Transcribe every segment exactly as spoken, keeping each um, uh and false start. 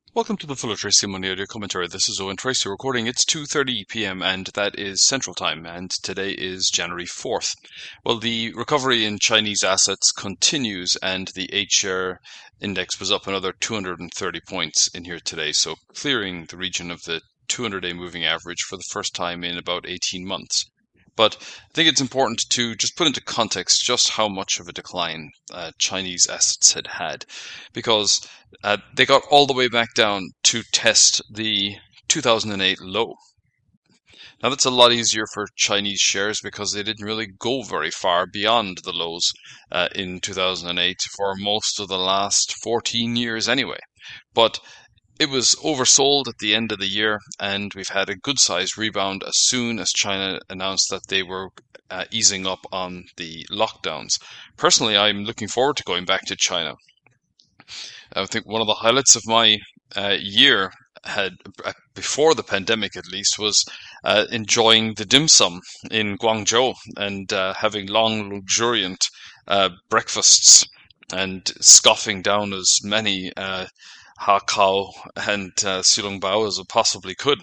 Welcome to the Full of Tracy Money Audio Commentary. This is Owen Tracy recording. It's two thirty p m and that is Central Time, and today is January fourth. Well, the recovery in Chinese assets continues, and the H-share index was up another two hundred thirty points in here today, so clearing the region of the two hundred day moving average for the first time in about eighteen months. But I think it's important to just put into context just how much of a decline uh, Chinese assets had had, because uh, they got all the way back down to test the two thousand eight low. Now that's a lot easier for Chinese shares because they didn't really go very far beyond the lows uh, in two thousand eight for most of the last fourteen years anyway. But it was oversold at the end of the year, and we've had a good sized rebound as soon as China announced that they were uh, easing up on the lockdowns. Personally, I'm looking forward to going back to China. I think one of the highlights of my uh, year had, uh, before the pandemic at least, was uh, enjoying the dim sum in Guangzhou and uh, having long, luxuriant uh, breakfasts and scoffing down as many uh, Hakao and uh, Silongbao as I possibly could.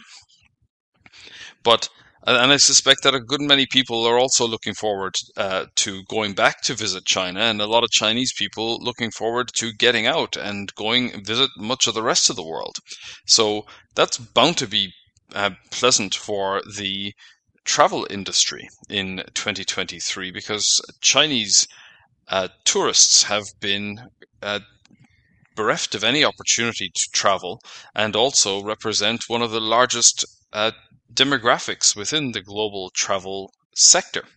But and I suspect that a good many people are also looking forward uh, to going back to visit China, and a lot of Chinese people looking forward to getting out and going visit much of the rest of the world. So that's bound to be uh, pleasant for the travel industry in twenty twenty-three, because Chinese uh, tourists have been uh, bereft of any opportunity to travel, and also represent one of the largest uh, demographics within the global travel sector.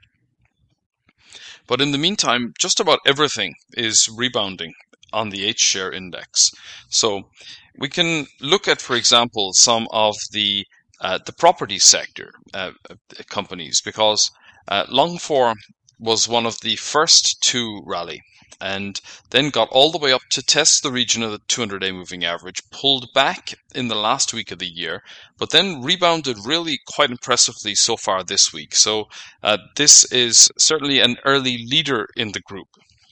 But in the meantime, just about everything is rebounding on the H-share index. So we can look at, for example, some of the uh, the property sector uh, companies, because uh, Longfor was one of the first to rally, and then got all the way up to test the region of the two hundred day moving average, pulled back in the last week of the year, but then rebounded really quite impressively so far this week. So uh, this is certainly an early leader in the group.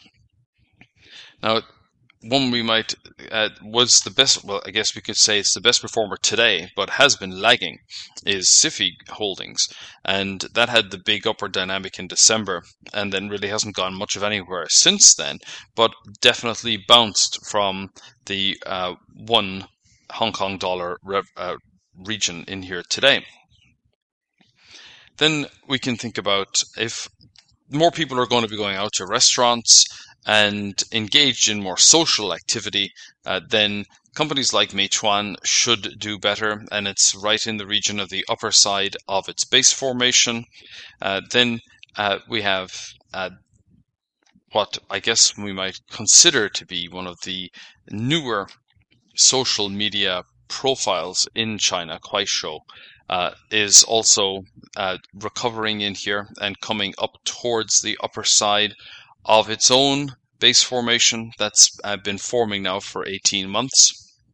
Now, one we might uh, was the best, well, I guess we could say it's the best performer today, but has been lagging, is Sifi Holdings, and that had the big upward dynamic in December, and then really hasn't gone much of anywhere since then, but definitely bounced from the uh, one Hong Kong dollar rev, uh, region in here today. Then we can think about if more people are going to be going out to restaurants and engaged in more social activity, uh, then companies like Meituan should do better, and it's right in the region of the upper side of its base formation. Uh, then uh, we have uh, what I guess we might consider to be one of the newer social media profiles in China, Kuaishou, uh, is also uh, recovering in here and coming up towards the upper side of its own base formation that's uh, been forming now for eighteen months.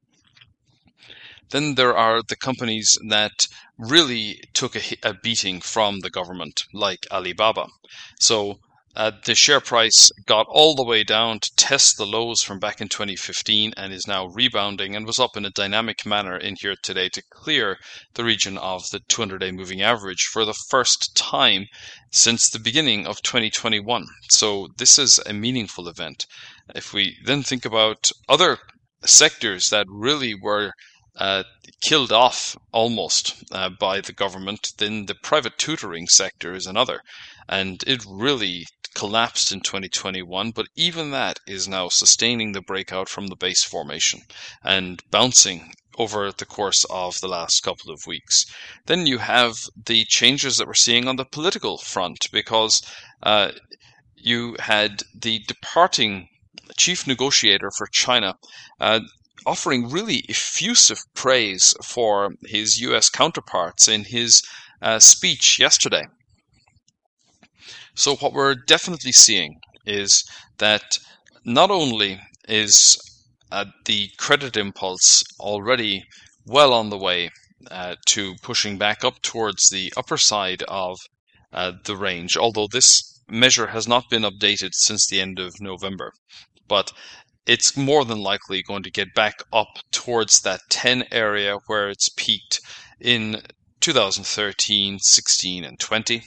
Then there are the companies that really took a, a beating from the government, like Alibaba. So uh, the share price got all the way down to test the lows from back in twenty fifteen and is now rebounding, and was up in a dynamic manner in here today to clear the region of the two hundred day moving average for the first time since the beginning of twenty twenty-one. So this is a meaningful event. If we then think about other sectors that really were uh, killed off almost uh, by the government, then the private tutoring sector is another. And it really collapsed in twenty twenty-one, but even that is now sustaining the breakout from the base formation and bouncing over the course of the last couple of weeks. Then you have the changes that we're seeing on the political front, because uh, you had the departing chief negotiator for China uh, offering really effusive praise for his U S counterparts in his uh, speech yesterday. So what we're definitely seeing is that not only is uh, the credit impulse already well on the way uh, to pushing back up towards the upper side of uh, the range, although this measure has not been updated since the end of November, but it's more than likely going to get back up towards that ten area where it's peaked in two thousand thirteen, sixteen, and twenty.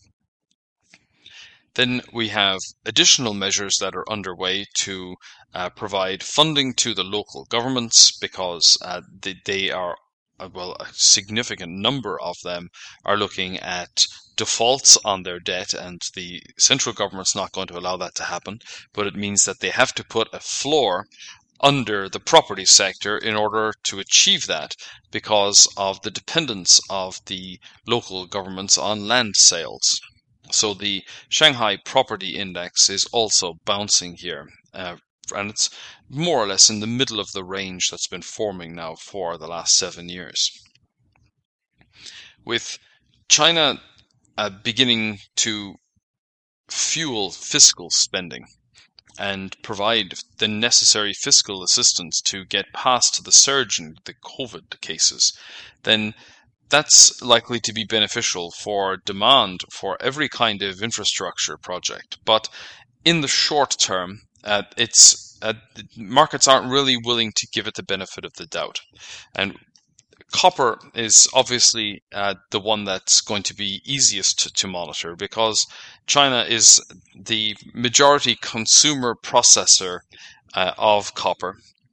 Then we have additional measures that are underway to uh, provide funding to the local governments, because uh, they, they are, uh, well, a significant number of them are looking at defaults on their debt, and the central government's not going to allow that to happen, but it means that they have to put a floor under the property sector in order to achieve that, because of the dependence of the local governments on land sales. So the Shanghai Property Index is also bouncing here, uh, and it's more or less in the middle of the range that's been forming now for the last seven years. With China uh, beginning to fuel fiscal spending and provide the necessary fiscal assistance to get past the surge in the COVID cases, then that's likely to be beneficial for demand for every kind of infrastructure project. But in the short term, uh, it's uh, markets aren't really willing to give it the benefit of the doubt. And copper is obviously uh, the one that's going to be easiest to, to monitor, because China is the majority consumer processor uh, of copper.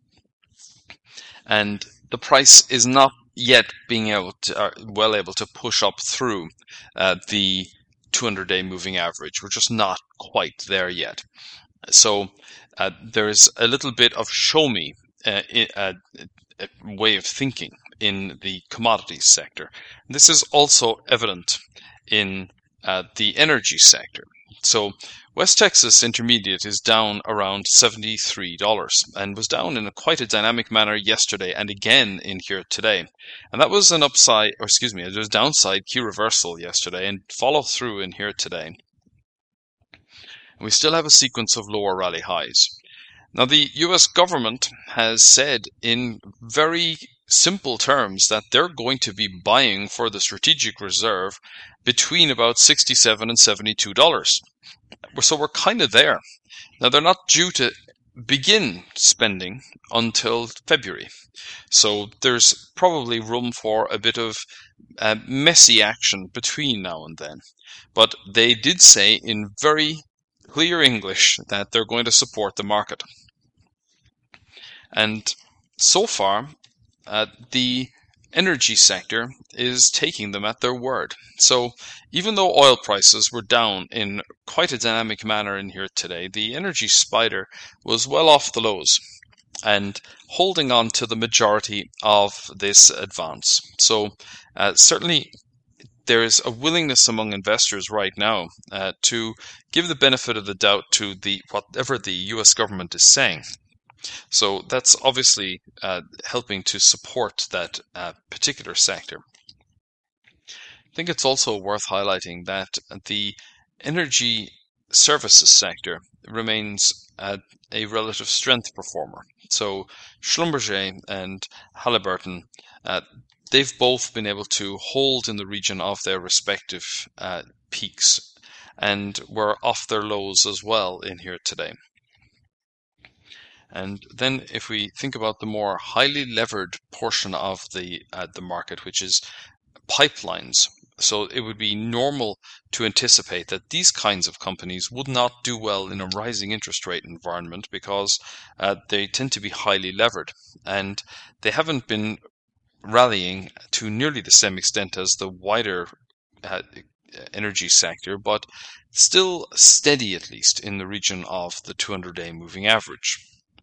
And the price is not yet being able to, uh, well able to push up through uh, the two hundred day moving average. We're just not quite there yet. So uh, there's a little bit of show me uh, uh, way of thinking in the commodities sector. This is also evident in uh, the energy sector. So West Texas Intermediate is down around seventy-three dollars and was down in a quite a dynamic manner yesterday and again in here today. And that was an upside, or excuse me, it was downside key reversal yesterday and follow through in here today. And we still have a sequence of lower rally highs. Now the U S government has said in very simple terms that they're going to be buying for the strategic reserve between about sixty-seven and seventy-two dollars. So we're kind of there. Now they're not due to begin spending until February. So there's probably room for a bit of uh, messy action between now and then. But they did say in very clear English that they're going to support the market. And so far, uh, the energy sector is taking them at their word. So even though oil prices were down in quite a dynamic manner in here today, the energy spider was well off the lows and holding on to the majority of this advance. So uh, certainly there is a willingness among investors right now uh, to give the benefit of the doubt to the whatever the U S government is saying. So that's obviously uh, helping to support that uh, particular sector. I think it's also worth highlighting that the energy services sector remains uh, a relative strength performer. So Schlumberger and Halliburton, uh, they've both been able to hold in the region of their respective uh, peaks, and were off their lows as well in here today. And then if we think about the more highly levered portion of the uh, the market, which is pipelines, so it would be normal to anticipate that these kinds of companies would not do well in a rising interest rate environment, because uh, they tend to be highly levered, and they haven't been rallying to nearly the same extent as the wider uh, energy sector, but still steady, at least in the region of the two hundred day moving average.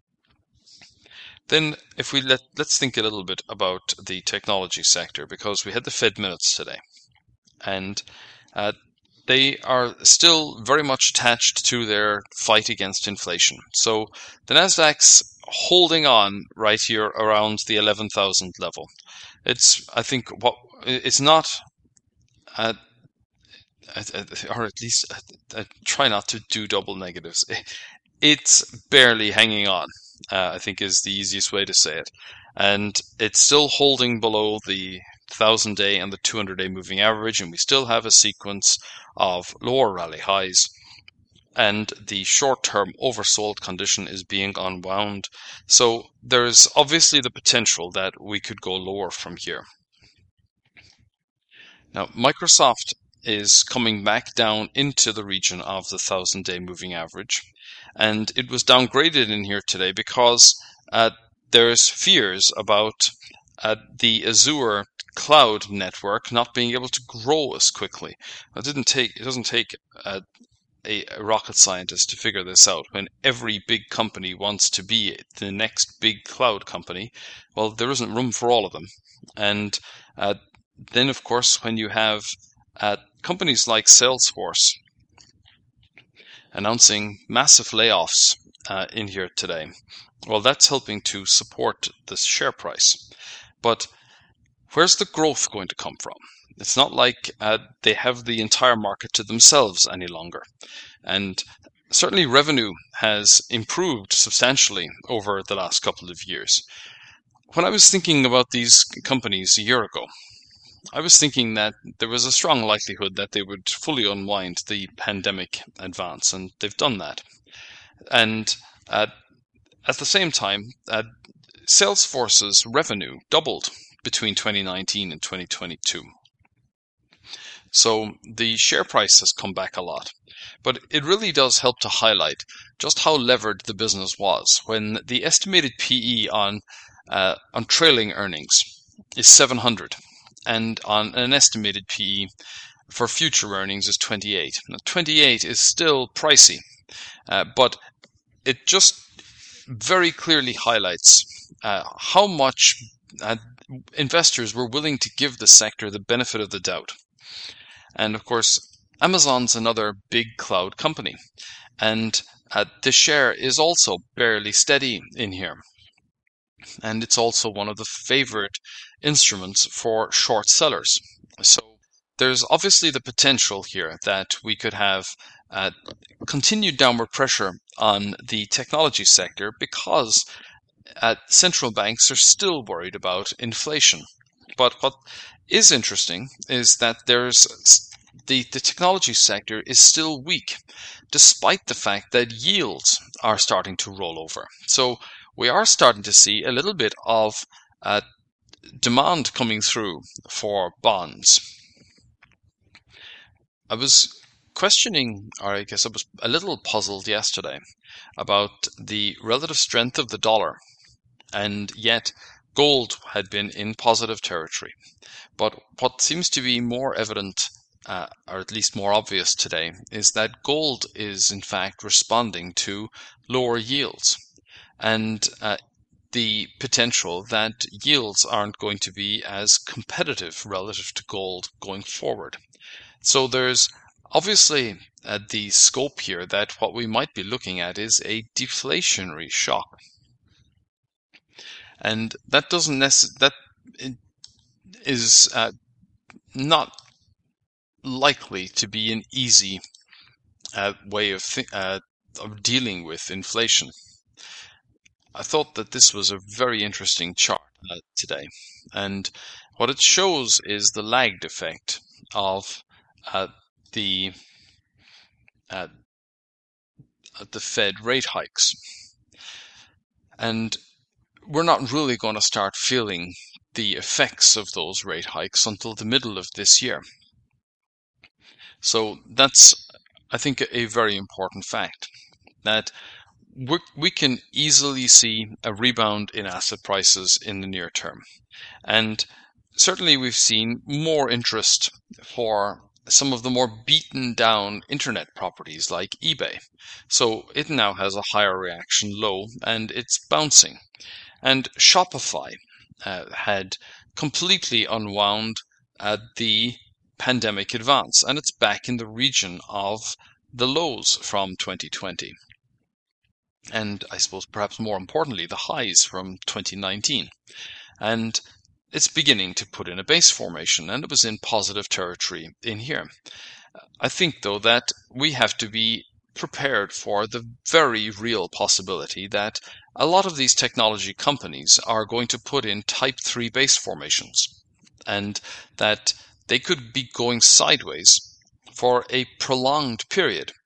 Then if we let, let's think a little bit about the technology sector, because we had the Fed minutes today, and uh, they are still very much attached to their fight against inflation. So the Nasdaq's holding on right here around the eleven thousand level. It's, I think, what it's not, uh, or at least I, I try not to do double negatives. It's barely hanging on. Uh, I think is the easiest way to say it. And it's still holding below the one thousand day and the two hundred day moving average, and we still have a sequence of lower rally highs and the short-term oversold condition is being unwound. So there's obviously the potential that we could go lower from here. Now, Microsoft is coming back down into the region of the thousand-day moving average, and it was downgraded in here today because uh, there's fears about uh, the Azure cloud network not being able to grow as quickly. It didn't take. It doesn't take uh, a, a rocket scientist to figure this out. When every big company wants to be the next big cloud company, well, there isn't room for all of them, and uh, then, of course, when you have uh, companies like Salesforce announcing massive layoffs uh, in here today, well, that's helping to support the share price. But where's the growth going to come from? It's not like uh, they have the entire market to themselves any longer. And certainly revenue has improved substantially over the last couple of years. When I was thinking about these companies a year ago, I was thinking that there was a strong likelihood that they would fully unwind the pandemic advance, and they've done that. And uh, at the same time, uh, Salesforce's revenue doubled between twenty nineteen and twenty twenty-two. So the share price has come back a lot. But it really does help to highlight just how levered the business was when the estimated P E on uh, on trailing earnings is seven hundred. And on an estimated P E for future earnings is twenty-eight. Now, twenty-eight is still pricey, uh, but it just very clearly highlights uh, how much uh, investors were willing to give the sector the benefit of the doubt. And of course, Amazon's another big cloud company, and uh, the share is also barely steady in here. And it's also one of the favorite instruments for short sellers. So there's obviously the potential here that we could have uh, continued downward pressure on the technology sector because uh, central banks are still worried about inflation. But what is interesting is that there's the, the technology sector is still weak, despite the fact that yields are starting to roll over. So we are starting to see a little bit of uh, demand coming through for bonds. I was questioning, or I guess I was a little puzzled yesterday about the relative strength of the dollar, and yet gold had been in positive territory. But what seems to be more evident, uh, or at least more obvious today, is that gold is in fact responding to lower yields. And uh, the potential that yields aren't going to be as competitive relative to gold going forward. So there's obviously uh, the scope here that what we might be looking at is a deflationary shock. And that doesn't necess- that is uh, not likely to be an easy uh, way of, th- uh, of dealing with inflation. I thought that this was a very interesting chart uh, today, and what it shows is the lagged effect of uh, the uh, the Fed rate hikes, and we're not really going to start feeling the effects of those rate hikes until the middle of this year. So that's, I think, a very important fact, that we can easily see a rebound in asset prices in the near term. And certainly we've seen more interest for some of the more beaten down internet properties like eBay. So it now has a higher reaction low and it's bouncing. And Shopify uh, had completely unwound uh, the pandemic advance, and it's back in the region of the lows from twenty twenty. And I suppose perhaps more importantly, the highs from twenty nineteen. And it's beginning to put in a base formation, and it was in positive territory in here. I think, though, that we have to be prepared for the very real possibility that a lot of these technology companies are going to put in type three base formations, and that they could be going sideways for a prolonged period.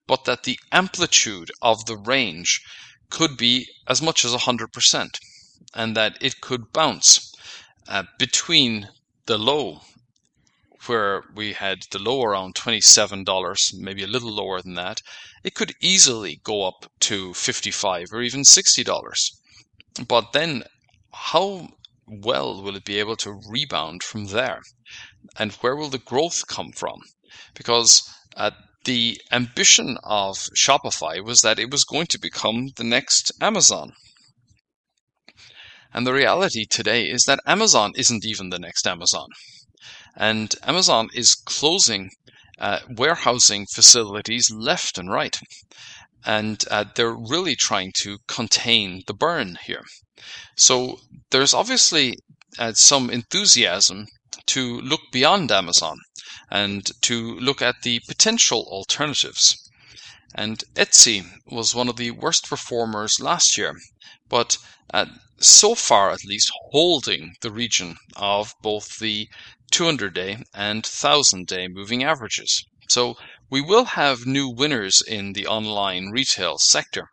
but that the amplitude of the range could be as much as one hundred percent, and that it could bounce uh, between the low, where we had the low around twenty-seven dollars, maybe a little lower than that. It could easily go up to fifty-five or even sixty dollars. But then how well will it be able to rebound from there? And where will the growth come from? Because uh, the ambition of Shopify was that it was going to become the next Amazon. And the reality today is that Amazon isn't even the next Amazon. And Amazon is closing uh, warehousing facilities left and right. And uh, they're really trying to contain the burn here. So there's obviously uh, some enthusiasm to look beyond Amazon and to look at the potential alternatives. And Etsy was one of the worst performers last year, but uh, so far at least holding the region of both the two hundred day and one thousand day moving averages. So we will have new winners in the online retail sector.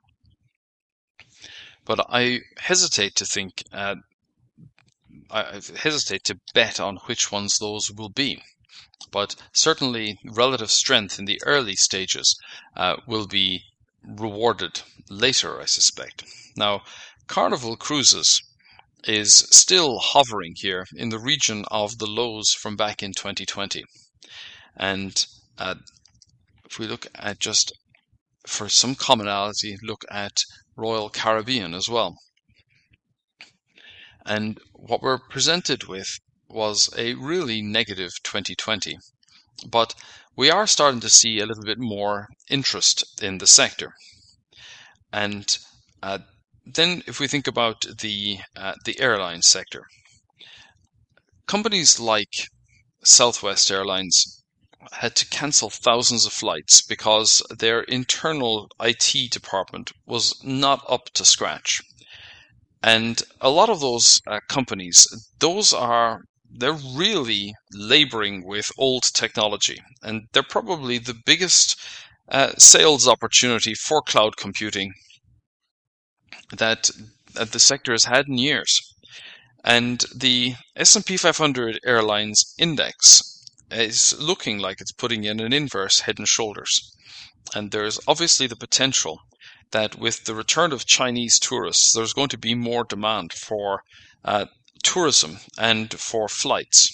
But I hesitate to think, uh, I hesitate to bet on which ones those will be. But certainly relative strength in the early stages uh, will be rewarded later, I suspect. Now, Carnival Cruises is still hovering here in the region of the lows from back in twenty twenty. And uh, if we look at just, for some commonality, look at Royal Caribbean as well. And what we're presented with was a really negative twenty twenty. But we are starting to see a little bit more interest in the sector. And uh, then if we think about the uh, the airline sector, companies like Southwest Airlines had to cancel thousands of flights because their internal I T department was not up to scratch. And a lot of those uh, companies, those are, they're really laboring with old technology. And they're probably the biggest uh, sales opportunity for cloud computing that, that the sector has had in years. And the S and P five hundred Airlines Index is looking like it's putting in an inverse head and shoulders. And there's obviously the potential that with the return of Chinese tourists, there's going to be more demand for uh, tourism and for flights.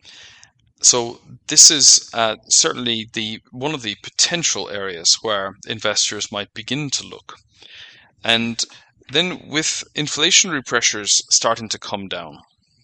So this is uh, certainly the one of the potential areas where investors might begin to look. And then with inflationary pressures starting to come down,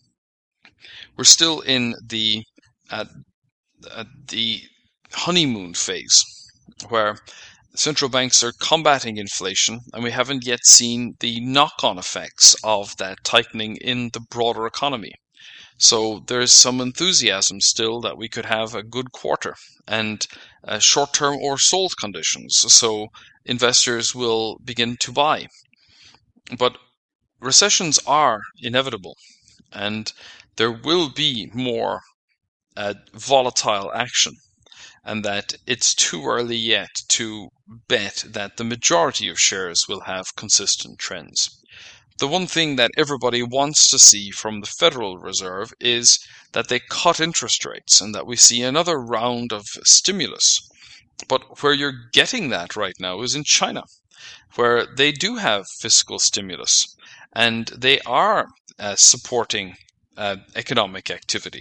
we're still in the uh, uh, the honeymoon phase where central banks are combating inflation, and we haven't yet seen the knock-on effects of that tightening in the broader economy. So there's some enthusiasm still that we could have a good quarter and uh, short-term or sold conditions. So investors will begin to buy. But recessions are inevitable, and there will be more uh, volatile action, and that it's too early yet to bet that the majority of shares will have consistent trends. The one thing that everybody wants to see from the Federal Reserve is that they cut interest rates and that we see another round of stimulus. But where you're getting that right now is in China, where they do have fiscal stimulus and they are uh, supporting uh, economic activity.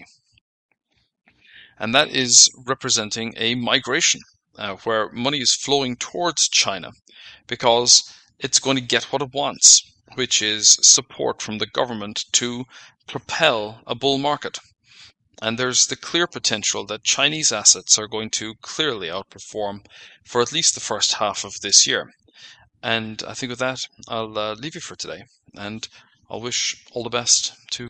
And that is representing a migration uh, where money is flowing towards China because it's going to get what it wants, which is support from the government to propel a bull market. And there's the clear potential that Chinese assets are going to clearly outperform for at least the first half of this year. And I think with that, I'll uh, leave you for today, and I'll wish all the best to